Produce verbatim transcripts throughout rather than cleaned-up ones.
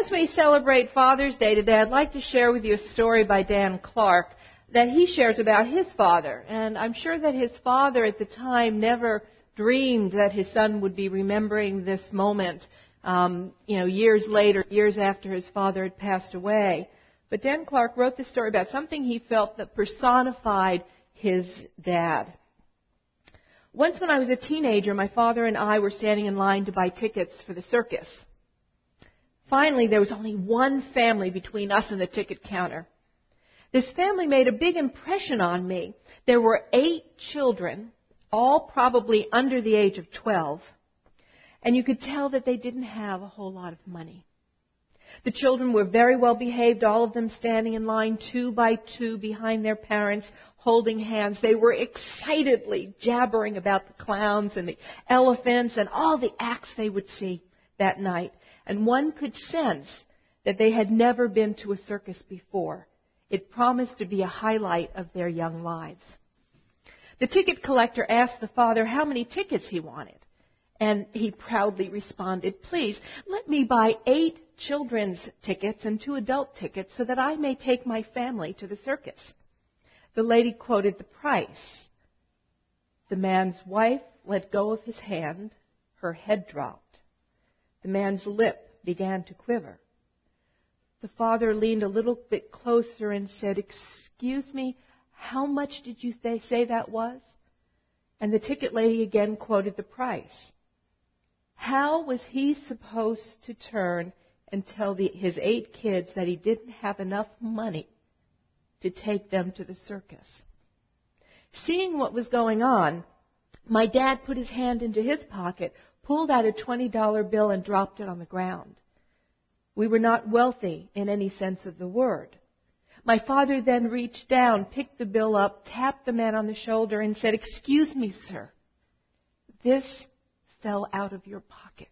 as we celebrate Father's Day today, I'd like to share with you a story by Dan Clark that he shares about his father. And I'm sure that his father at the time never dreamed that his son would be remembering this moment, um, you know, years later, years after his father had passed away. But Dan Clark wrote this story about something he felt that personified his dad. Once when I was a teenager, my father and I were standing in line to buy tickets for the circus. Finally, there was only one family between us and the ticket counter. This family made a big impression on me. There were eight children, all probably under the age of twelve, and you could tell that they didn't have a whole lot of money. The children were very well behaved, all of them standing in line two by two behind their parents, holding hands. They were excitedly jabbering about the clowns and the elephants and all the acts they would see that night. And one could sense that they had never been to a circus before. It promised to be a highlight of their young lives. The ticket collector asked the father how many tickets he wanted. And he proudly responded, "Please, let me buy eight children's tickets and two adult tickets so that I may take my family to the circus." The lady quoted the price. The man's wife let go of his hand. Her head dropped. The man's lip began to quiver. The father leaned a little bit closer and said, "Excuse me, how much did you say that was?" And the ticket lady again quoted the price. How was he supposed to turn and tell the, his eight kids that he didn't have enough money to take them to the circus? Seeing what was going on, my dad put his hand into his pocket, pulled out a twenty dollar bill and dropped it on the ground. We were not wealthy in any sense of the word. My father then reached down, picked the bill up, tapped the man on the shoulder and said, "Excuse me, sir, this fell out of your pocket."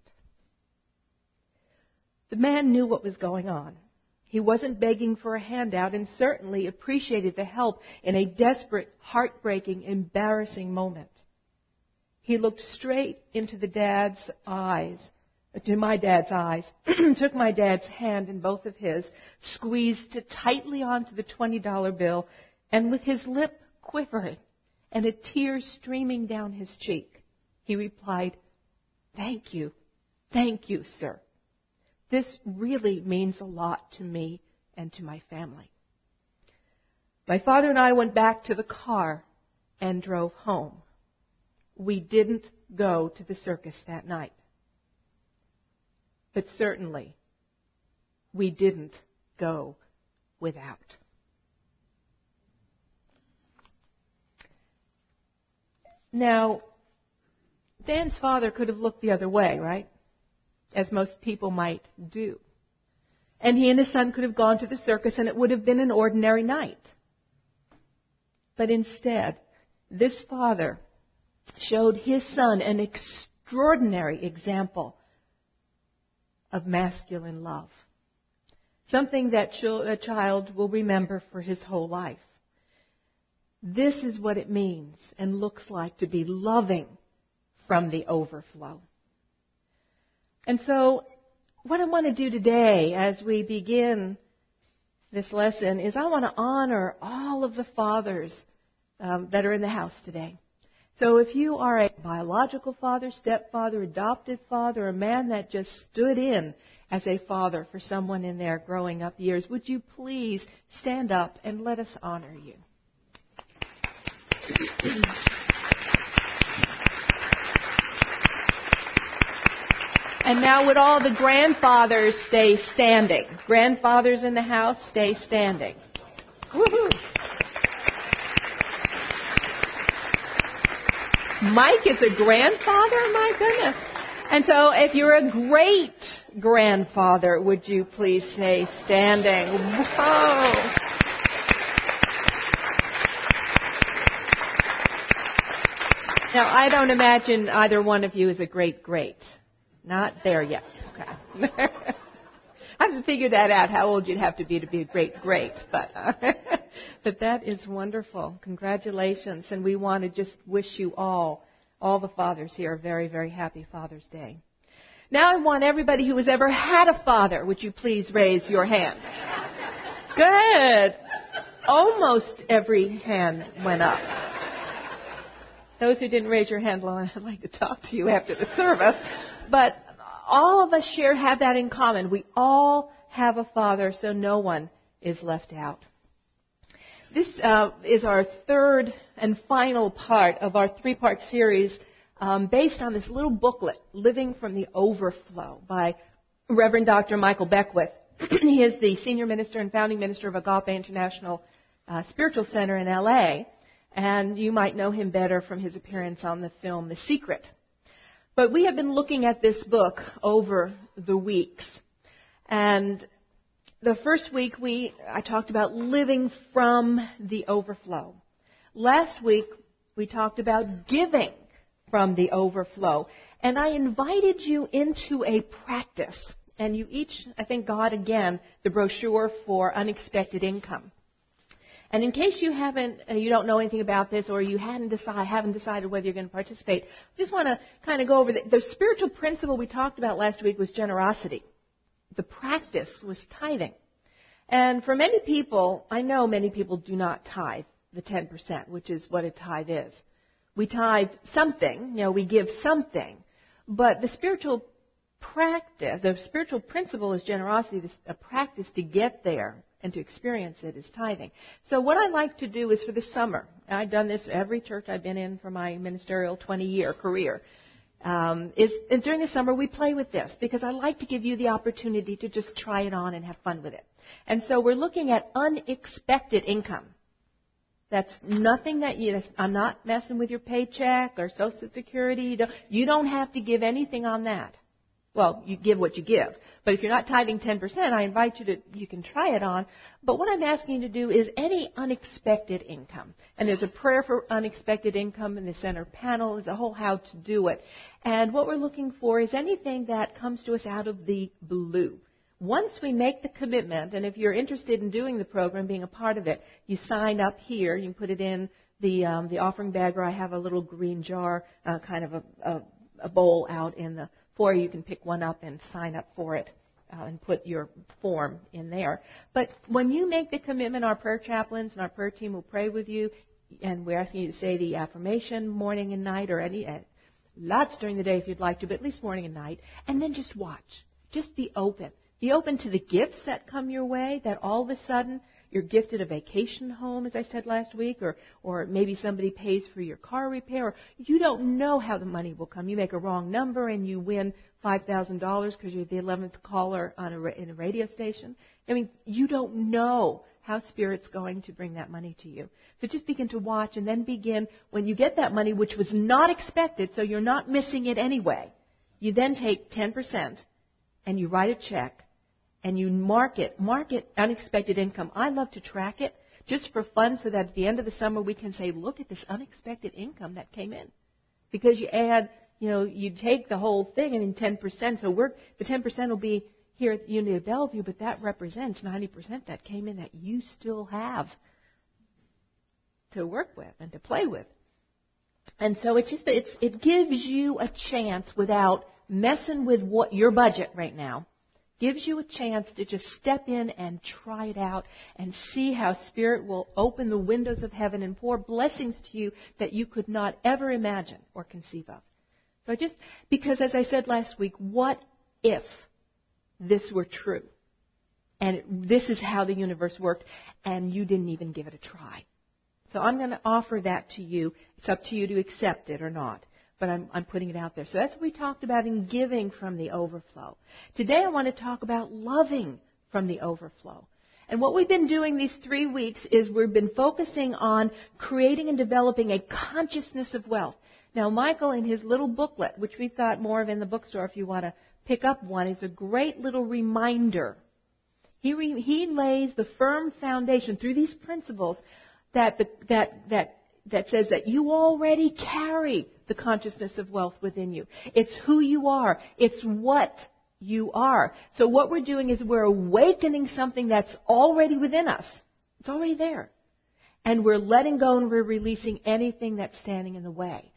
The man knew what was going on. He wasn't begging for a handout and certainly appreciated the help in a desperate, heartbreaking, embarrassing moment. He looked straight into the dad's eyes, to my dad's eyes, took my dad's hand in both of his, squeezed it tightly onto the twenty dollar bill, and with his lip quivering and a tear streaming down his cheek, he replied, "Thank you. Thank you, sir. This really means a lot to me and to my family." My father and I went back to the car and drove home. We didn't go to the circus that night. But certainly, we didn't go without. Now, Dan's father could have looked the other way, right? As most people might do. And he and his son could have gone to the circus and it would have been an ordinary night. But instead, this father showed his son an extraordinary example of masculine love. Something that a child will remember for his whole life. This is what it means and looks like to be loving from the overflow. And so, what I want to do today as we begin this lesson is I want to honor all of the fathers um, that are in the house today. So if you are a biological father, stepfather, adopted father, a man that just stood in as a father for someone in their growing up years, would you please stand up and let us honor you? And now would all the grandfathers stay standing? Grandfathers in the house, stay standing. Woohoo! Mike is a grandfather? My goodness. And so if you're a great grandfather, would you please stay standing? Whoa! Now, I don't imagine either one of you is a great-great. Not there yet. Okay. I haven't figured that out, how old you'd have to be to be a great-great. But, uh, but that is wonderful. Congratulations. And we want to just wish you all, all the fathers here, a very, very happy Father's Day. Now I want everybody who has ever had a father, would you please raise your hand? Good. Almost every hand went up. Those who didn't raise your hand, well, I'd like to talk to you after the service. But all of us share have that in common. We all have a father, so no one is left out. This uh, is our third and final part of our three-part series um, based on this little booklet, Living from the Overflow, by Reverend Doctor Michael Beckwith. He is the senior minister and founding minister of Agape International uh, Spiritual Center in L A, and you might know him better from his appearance on the film The Secret. But we have been looking at this book over the weeks, and the first week we I talked about living from the overflow. Last week we talked about giving from the overflow, and I invited you into a practice. And you each, I think, got again the brochure for unexpected income. And in case you haven't, uh, you don't know anything about this, or you hadn't decide, haven't decided whether you're going to participate, I just want to kind of go over the, the spiritual principle we talked about last week was generosity. The practice was tithing. And for many people, I know many people do not tithe the ten percent, which is what a tithe is. We tithe something, you know, we give something, but the spiritual practice, the spiritual principle is generosity. A practice to get there and to experience it is tithing. So what I like to do is for the summer, and I've done this every church I've been in for my ministerial twenty-year career, um, is and during the summer we play with this because I like to give you the opportunity to just try it on and have fun with it. And so we're looking at unexpected income. That's nothing that you, I'm not messing with your paycheck or Social Security. You don't, you don't have to give anything on that. Well, you give what you give. But if you're not tithing ten percent, I invite you to, you can try it on. But what I'm asking you to do is any unexpected income. And there's a prayer for unexpected income in the center panel. There's a whole how to do it. And what we're looking for is anything that comes to us out of the blue. Once we make the commitment, and if you're interested in doing the program, being a part of it, you sign up here. You can put it in the um, the offering bag, or I have a little green jar, uh, kind of a, a, a bowl out in the foyer. You can pick one up and sign up for it uh, and put your form in there. But when you make the commitment, our prayer chaplains and our prayer team will pray with you, and we're asking you to say the affirmation morning and night, or any uh, lots during the day if you'd like to, but at least morning and night, and then just watch. Just be open. Be open to the gifts that come your way, that all of a sudden you're gifted a vacation home, as I said last week, or, or maybe somebody pays for your car repair. Or you don't know how the money will come. You make a wrong number and you win five thousand dollars because you're the eleventh caller on a, in a radio station. I mean, you don't know how Spirit's going to bring that money to you. So just begin to watch, and then begin, when you get that money, which was not expected, so you're not missing it anyway, you then take ten percent and you write a check. And you mark it, mark it unexpected income. I love to track it just for fun so that at the end of the summer we can say, look at this unexpected income that came in. Because you add, you know, you take the whole thing and in ten percent, so we're, the ten percent will be here at the Unity of Bellevue, but that represents ninety percent that came in that you still have to work with and to play with. And so it's just, it's, it gives you a chance without messing with what your budget right now. Gives you a chance to just step in and try it out and see how Spirit will open the windows of heaven and pour blessings to you that you could not ever imagine or conceive of. So just, because as I said last week, what if this were true? And this is how the universe worked, and you didn't even give it a try. So I'm going to offer that to you. It's up to you to accept it or not. But I'm, I'm putting it out there. So that's what we talked about in giving from the overflow. Today I want to talk about loving from the overflow. And what we've been doing these three weeks is we've been focusing on creating and developing a consciousness of wealth. Now, Michael, in his little booklet, which we've got more of in the bookstore if you want to pick up one, is a great little reminder. He, re, he lays the firm foundation through these principles that the, that that that says that you already carry the consciousness of wealth within you. It's who you are. It's what you are. So what we're doing is we're awakening something that's already within us. It's already there. And we're letting go and we're releasing anything that's standing in the way.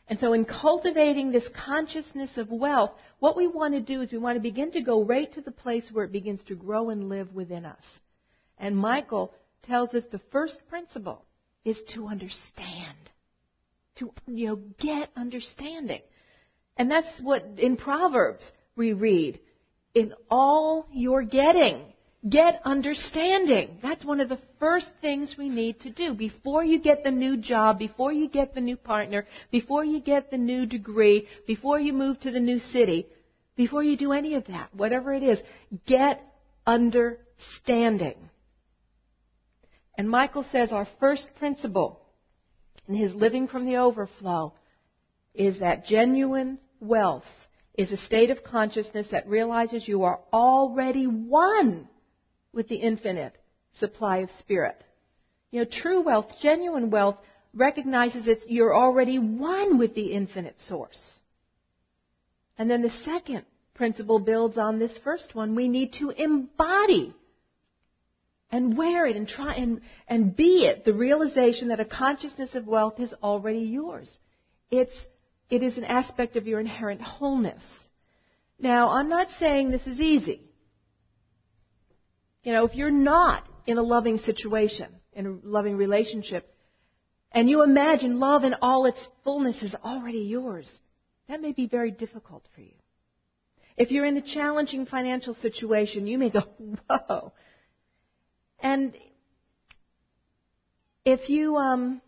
And so in cultivating this consciousness of wealth, what we want to do is we want to begin to go right to the place where it begins to grow and live within us. And Michael tells us the first principle is to understand. To, you know, get understanding. And that's what in Proverbs we read. In all you're getting, get understanding. That's one of the first things we need to do. Before you get the new job, before you get the new partner, before you get the new degree, before you move to the new city, before you do any of that, whatever it is, get understanding. And Michael says our first principle in his living from the overflow is that genuine wealth is a state of consciousness that realizes you are already one with the infinite supply of spirit. You know, true wealth, genuine wealth, recognizes that you're already one with the infinite source. And then the second principle builds on this first one. We need to embody and wear it and try and, and be it, the realization that a consciousness of wealth is already yours. It's, it is an aspect of your inherent wholeness. Now, I'm not saying this is easy. You know, if you're not in a loving situation, in a loving relationship, and you imagine love in all its fullness is already yours, that may be very difficult for you. If you're in a challenging financial situation, you may go, whoa. And if you, um,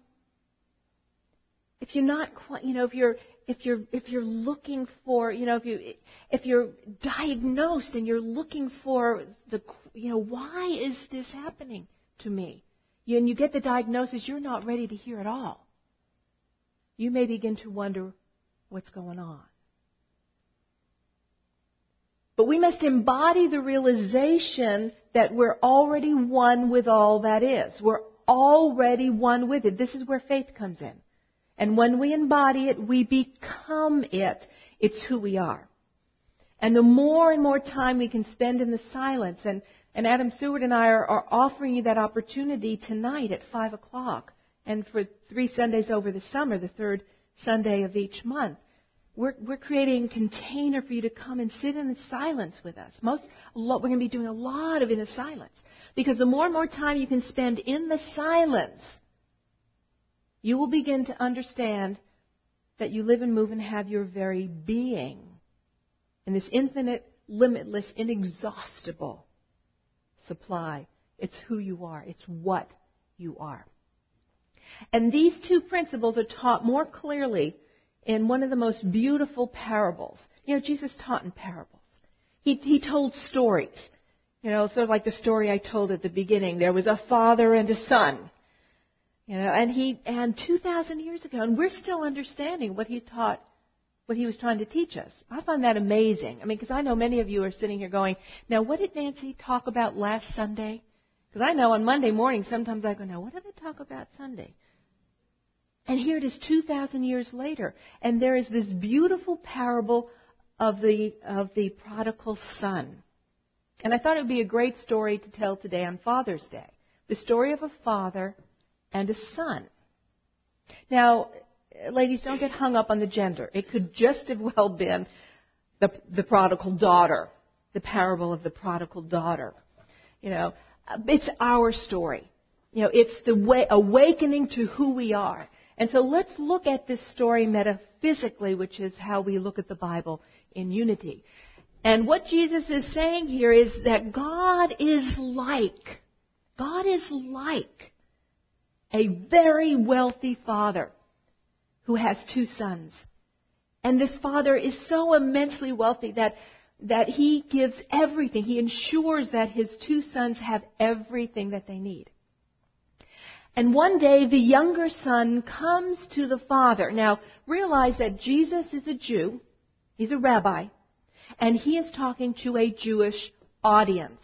if you're not quite, you know, if you're, if you're, if you're looking for, you know, if you, if you're diagnosed and you're looking for the, you know, why is this happening to me? You, and you get the diagnosis, you're not ready to hear it all. You may begin to wonder what's going on. But we must embody the realization that we're already one with all that is. We're already one with it. This is where faith comes in. And when we embody it, we become it. It's who we are. And the more and more time we can spend in the silence, and, and Adam Seward and I are, are offering you that opportunity tonight at five o'clock, and for three Sundays over the summer, the third Sunday of each month. We're, we're creating a container for you to come and sit in the silence with us. Most, we're going to be doing a lot of in the silence. Because the more and more time you can spend in the silence, you will begin to understand that you live and move and have your very being in this infinite, limitless, inexhaustible supply. It's who you are. It's what you are. And these two principles are taught more clearly in one of the most beautiful parables. You know, Jesus taught in parables. He, he told stories. You know, sort of like the story I told at the beginning. There was a father and a son. You know, and he, and two thousand years ago, and we're still understanding what he taught, what he was trying to teach us. I find that amazing. I mean, because I know many of you are sitting here going, now what did Nancy talk about last Sunday? Because I know on Monday morning, sometimes I go, now what did they talk about Sunday? And here it is two thousand years later, and there is this beautiful parable of the of the prodigal son. And I thought it would be a great story to tell today on Father's Day. The story of a father and a son. Now, ladies, don't get hung up on the gender. It could just have well been the, the prodigal daughter, the parable of the prodigal daughter. You know, it's our story. You know, it's the way, awakening to who we are. And so let's look at this story metaphysically, which is how we look at the Bible in unity. And what Jesus is saying here is that God is like, God is like a very wealthy father who has two sons. And this father is so immensely wealthy that, that he gives everything. He ensures that his two sons have everything that they need. And one day, the younger son comes to the father. Now, realize that Jesus is a Jew. He's a rabbi. And he is talking to a Jewish audience.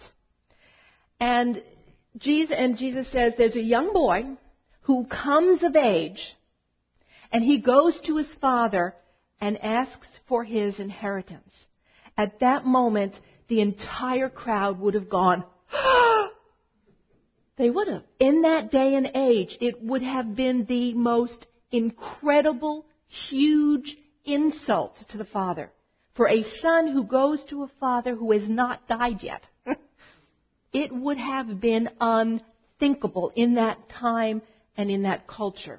And Jesus, and Jesus says there's a young boy who comes of age, and he goes to his father and asks for his inheritance. At that moment, the entire crowd would have gone, they would have. In that day and age, it would have been the most incredible huge insult to the father. For a son who goes to a father who has not died yet, it would have been unthinkable in that time and in that culture.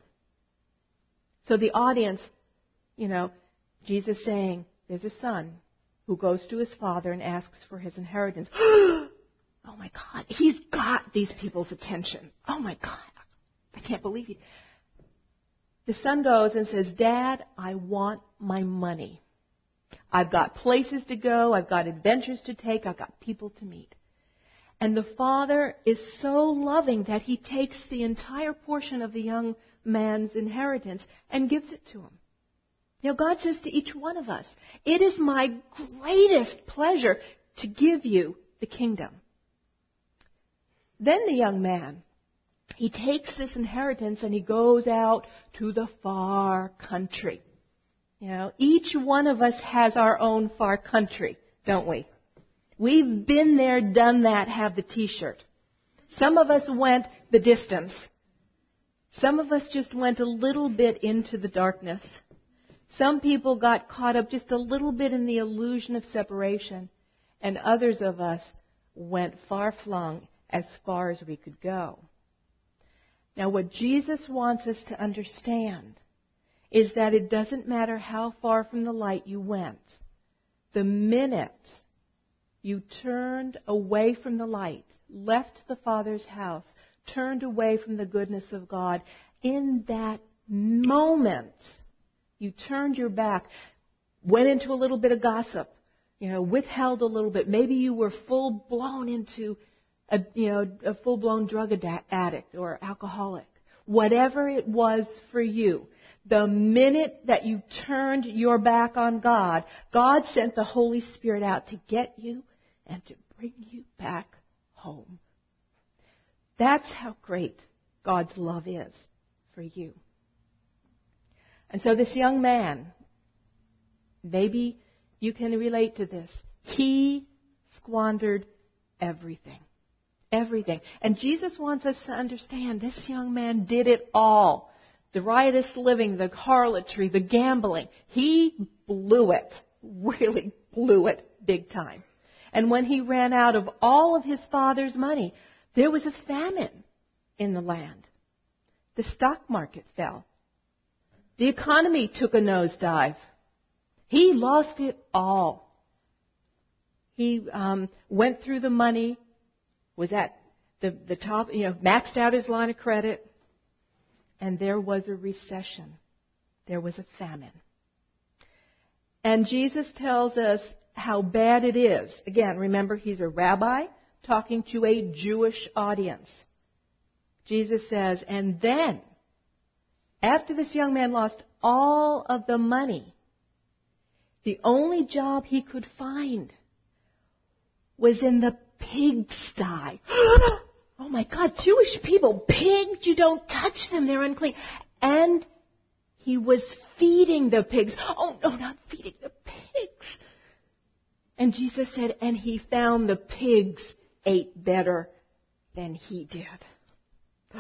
So the audience, you know, Jesus saying, there's a son who goes to his father and asks for his inheritance. Oh my God, he's got these people's attention. Oh my God, I can't believe it. The son goes and says, Dad, I want my money. I've got places to go. I've got adventures to take. I've got people to meet. And the father is so loving that he takes the entire portion of the young man's inheritance and gives it to him. You know, God says to each one of us, it is my greatest pleasure to give you the kingdom. Then the young man, he takes this inheritance and he goes out to the far country. You know, each one of us has our own far country, don't we? We've been there, done that, have the t-shirt. Some of us went the distance. Some of us just went a little bit into the darkness. Some people got caught up just a little bit in the illusion of separation. And others of us went far-flung as far as we could go. Now, what Jesus wants us to understand is that it doesn't matter how far from the light you went. The minute you turned away from the light, left the Father's house, turned away from the goodness of God, in that moment, you turned your back, went into a little bit of gossip, you know, withheld a little bit. Maybe you were full blown into a, you know, a full blown drug addict or alcoholic. Whatever it was for you, the minute that you turned your back on God, God sent the Holy Spirit out to get you and to bring you back home. That's how great God's love is for you. And so this young man, maybe you can relate to this. He squandered everything. Everything. And Jesus wants us to understand this young man did it all. The riotous living, the harlotry, the gambling. He blew it. Really blew it big time. And when he ran out of all of his father's money, there was a famine in the land. The stock market fell. The economy took a nosedive. He lost it all. He um, went through the money, was at the, the top, you know, maxed out his line of credit, and there was a recession. There was a famine. And Jesus tells us how bad it is. Again, remember, he's a rabbi talking to a Jewish audience. Jesus says, and then, after this young man lost all of the money, the only job he could find was in the pigsty. Oh my God, Jewish people, pigs, you don't touch them, they're unclean. And he was feeding the pigs. Oh no, not feeding the pigs. And Jesus said, and he found the pigs ate better than he did.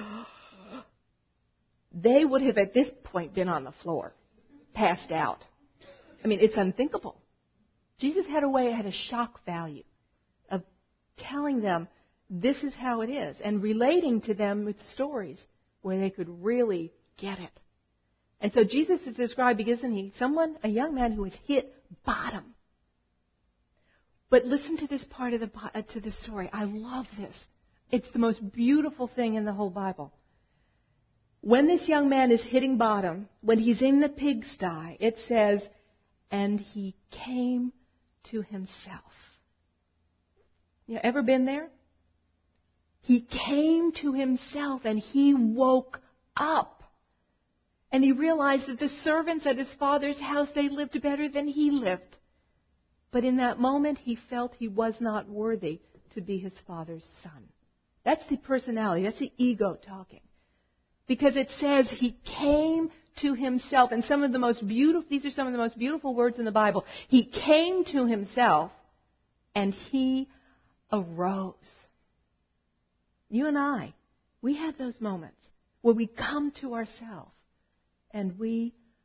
They would have at this point been on the floor, passed out. I mean, it's unthinkable. Jesus had a way, had a shock value of telling them this is how it is and relating to them with stories where they could really get it. And so Jesus is describing, isn't he, someone, a young man who has hit bottom. But listen to this part of the uh, to the story. I love this. It's the most beautiful thing in the whole Bible. When this young man is hitting bottom, when he's in the pigsty, it says, and he came to himself. You know, ever been there? He came to himself and he woke up. And he realized that the servants at his father's house, they lived better than he lived. But in that moment, he felt he was not worthy to be his father's son. That's the personality. That's the ego talking. Because it says he came to himself. And some of the most beautiful, these are some of the most beautiful words in the Bible. He came to himself and he arose. You and I, we have those moments where we come to ourselves and we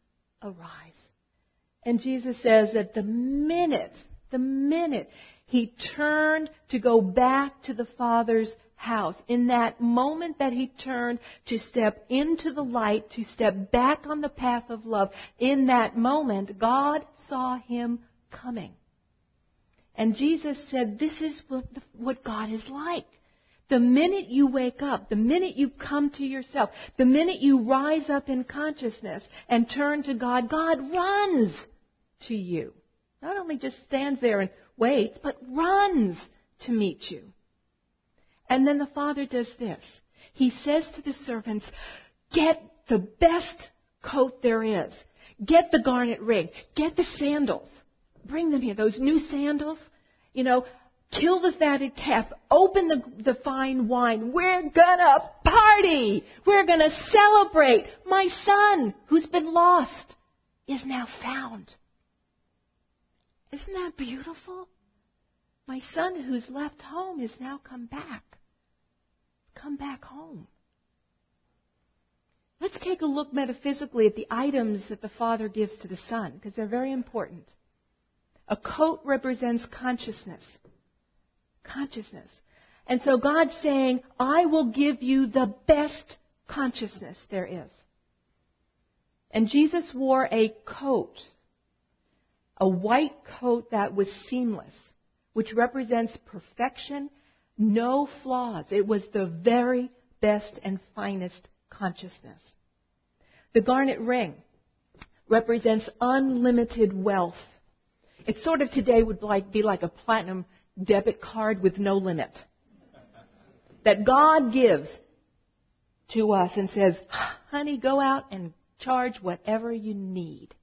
arise. And Jesus says that the minute, the minute he turned to go back to the Father's house, in that moment that he turned to step into the light, to step back on the path of love, in that moment, God saw him coming. And Jesus said, this is what, what God is like. The minute you wake up, the minute you come to yourself, the minute you rise up in consciousness and turn to God, God runs to you. Not only just stands there and waits, but runs to meet you. And then the Father does this. He says to the servants, get the best coat there is. Get the garnet ring. Get the sandals. Bring them here. Those new sandals. You know, kill the fatted calf. Open the, the fine wine. We're gonna party. We're gonna celebrate. My son, who's been lost, is now found. Isn't that beautiful? My son who's left home has now come back. Come back home. Let's take a look metaphysically at the items that the Father gives to the Son, because they're very important. A coat represents consciousness. Consciousness. And so God's saying, I will give you the best consciousness there is. And Jesus wore a coat, a white coat that was seamless, which represents perfection, no flaws. It was the very best and finest consciousness. The garnet ring represents unlimited wealth. It sort of today would like, be like a platinum debit card with no limit. That God gives to us and says, honey, go out and charge whatever you need.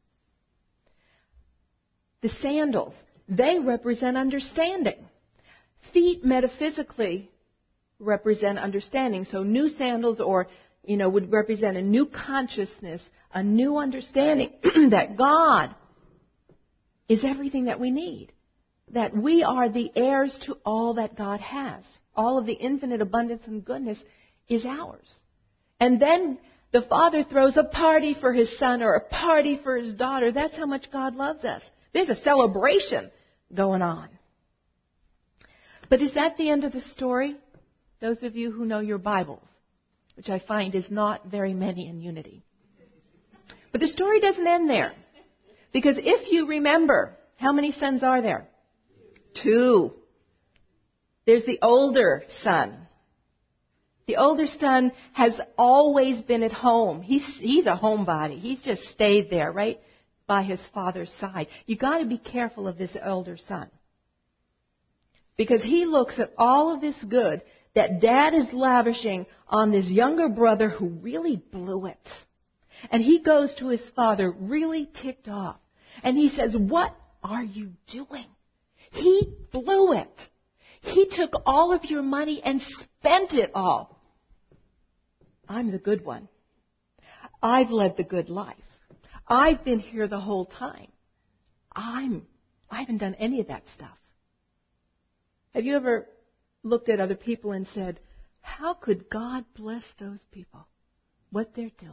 The sandals, they represent understanding. Feet metaphysically represent understanding. So new sandals or, you know, would represent a new consciousness, a new understanding that God is everything that we need. That we are the heirs to all that God has. All of the infinite abundance and goodness is ours. And then the Father throws a party for His son or a party for His daughter. That's how much God loves us. There's a celebration going on. But is that the end of the story? Those of you who know your Bibles, which I find is not very many in unity. But the story doesn't end there. Because if you remember, how many sons are there? Two. There's the older son. The older son has always been at home. He's, he's a homebody. He's just stayed there, right by his father's side. You've got to be careful of this older son. Because he looks at all of this good that Dad is lavishing on this younger brother who really blew it. And he goes to his father really ticked off. And he says, what are you doing? He blew it. He took all of your money and spent it all. I'm the good one. I've led the good life. I've been here the whole time. I'm, I haven't done any of that stuff. Have you ever looked at other people and said, how could God bless those people? What they're doing.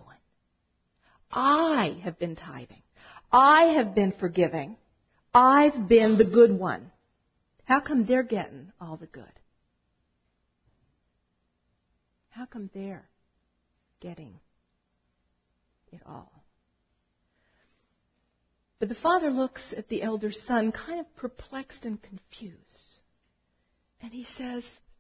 I have been tithing. I have been forgiving. I've been the good one. How come they're getting all the good? How come they're getting it all? But the father looks at the elder son kind of perplexed and confused. And he says,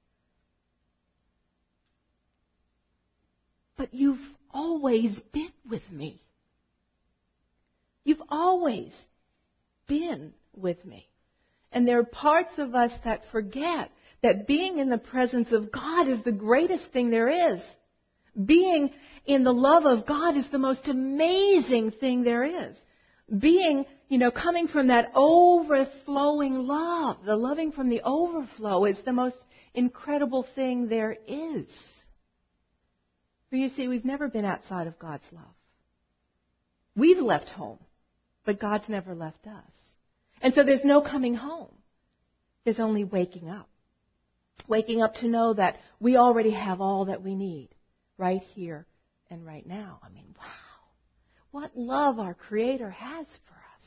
but you've always been with me. You've always been with me. And there are parts of us that forget that being in the presence of God is the greatest thing there is. Being in the love of God is the most amazing thing there is. Being, you know, coming from that overflowing love, the loving from the overflow is the most incredible thing there is. For you see, we've never been outside of God's love. We've left home, but God's never left us. And so there's no coming home. There's only waking up. Waking up to know that we already have all that we need right here and right now. I mean, wow. what love our Creator has for us.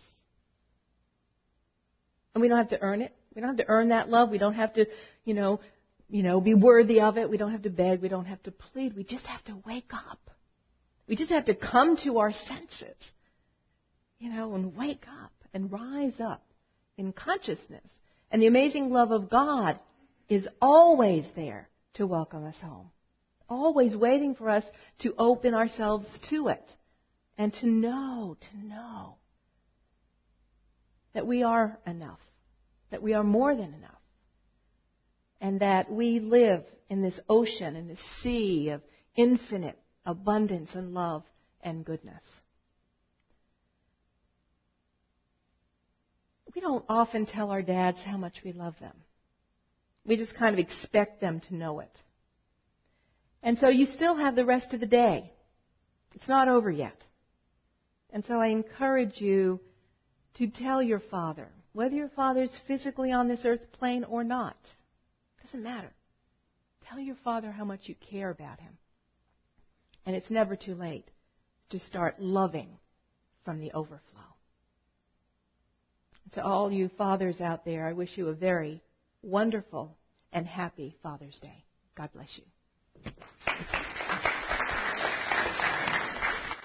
And we don't have to earn it. We don't have to earn that love. We don't have to, you know, you know, be worthy of it. We don't have to beg. We don't have to plead. We just have to wake up. We just have to come to our senses, you know, and wake up and rise up in consciousness. And the amazing love of God is always there to welcome us home, always waiting for us to open ourselves to it and to know, to know that we are enough, that we are more than enough, and that we live in this ocean, in this sea of infinite abundance and love and goodness. We don't often tell our dads how much we love them. We just kind of expect them to know it. And so you still have the rest of the day. It's not over yet. And so I encourage you to tell your father, whether your father's physically on this earth plane or not. Doesn't matter. Tell your father how much you care about him. And it's never too late to start loving from the overflow. To all you fathers out there, I wish you a very wonderful and happy Father's Day. God bless you.